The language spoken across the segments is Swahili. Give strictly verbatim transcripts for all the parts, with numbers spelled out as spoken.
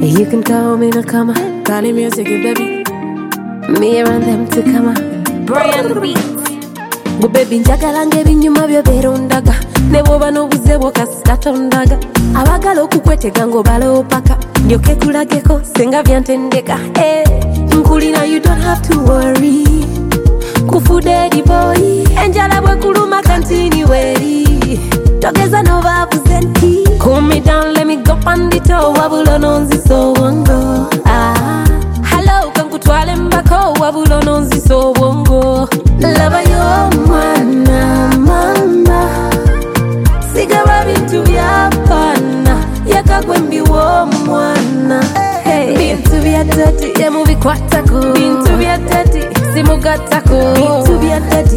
You can call me Nakama, Kali music, baby. Me and them to come on. Brian Beats. Go baby njagala ng'ebinyuma byo berondaga ne bwoba n'obuze bw'okasita tondaga abagala okukwetega ng'obaloopaka ndyoke kulageko senga byantendeka hey, nkulina you don't have to worry kufudde boy enjala bwe kuluma kantini weri togeza n'obaavuze nti cool me down let me go pandito wabula n'onzisa obwongo ah, hello kankutwale mbako wabula n'onzisa obwongo laba y'omwana mama sigaba bintu by'abaana yakagwe mbi w'omwana hey. Bintu bya dadi yemubikwatako bintu bya dadi simugattako bintu bya dadi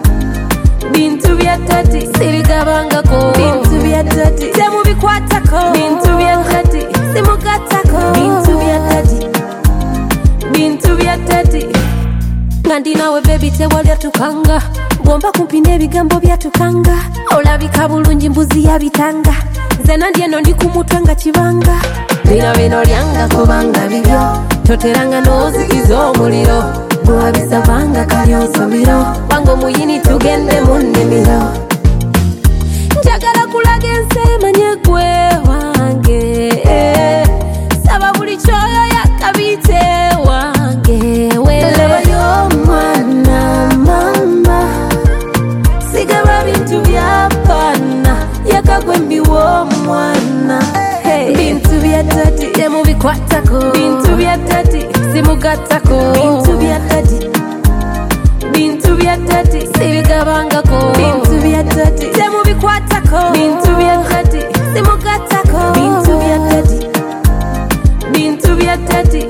bintu bya dadi sibigabangako bintu bya dadi yemubikwatako bintu bya dadi simugattako bintu bya dadi bintu bya dadi Ngandi nawe baby tewalya tukanga Bomba kumpine ebigambo byatukanga Olabika bulungi mbuzi ya bitanga Zena ndieno ndi kumutwe nga kibanga Bino bino lyanga kubanga bibyo Toteranga n'ozikiza omuliro Bwabisabanga kali onsomiro Wango muyini tugende mu nnimiro Njagala kulaga ensi emanye gwe wange eh. Saba buli kyoyo yakabite wange Leba y'omwana mama sigaba bintu by'abaana yakagwe mbi w'omwana hey. Bintu bya dadi yemubikwatako bintu bya dadi simugattako bintu bya dadi bintu bya dadi sibigabangako bintu bya dadi yemubikwatako bintu bya dadi simugattako bintu bya dadi bintu bya dadi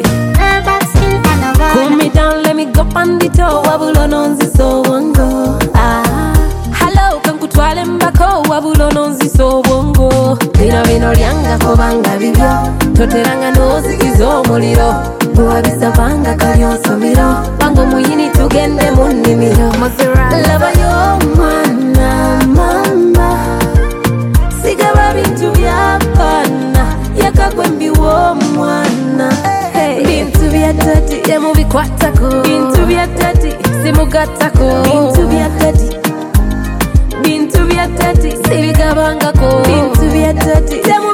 cool me down, let me go pandito wabulo n'onzisa obwongo ah, hello kankutwale mbako wabulo n'onzisa obwongo bino bino lyanga kubanga bibyo toteranga n'ozikiza omuliro bwabisabanga kali onsomiro wango muyini tugende mu nnimiro laba y'omwana mama sigaba bintu by'abaana yakagwe mbi w'omwana hey. Bintu bya dadi yemubikwatako bintu bya dadi simugattako bintu bya dadi bintu bya dadi sibigabangako bintu bya dadi